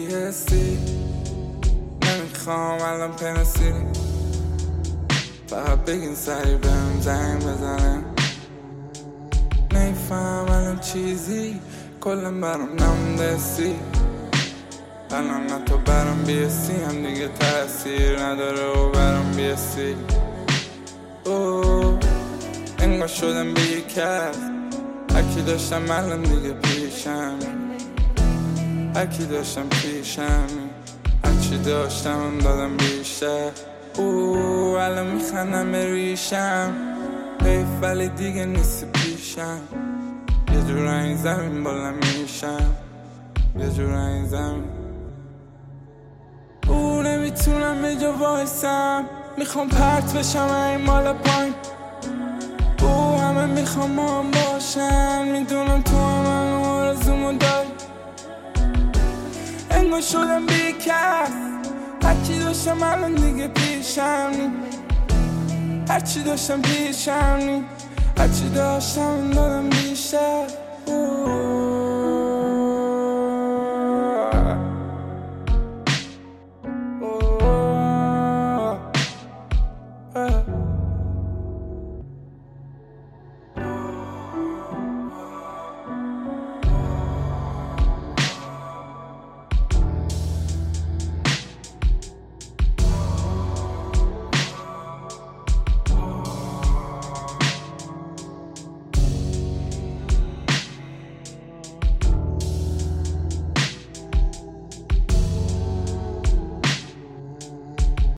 حسی نمیخوام الان پنسیلی، فقط بگین سری بهم زنگ بزنه. نمیفهم الان چیزی کلم برام نمونده، الان نه تو برام بیسی هم دیگه تأثیر نداره و برام بیسی. انگار شدم به یک کس، هرکی داشتم الان دیگه پیشم، هرکی داشتم پیشم، هرچی داشتم دادم بیشتر. الان میخندم به ریشم، حیف ولی دیگه نیست پیشم. یه جور این زمین بالا میشم، یه جور این زمین. نمیتونم به جا وایسم، میخوام پرت بشم این مال پایین. همه میخوام ما هم باشن، میدونم تو هم آرزومو داری. انگار شدم بیکس، هرچی داشتم الان دیگه پیشم، هرچی داشتم پیشم، هرچی داشتم دادم بیشتر.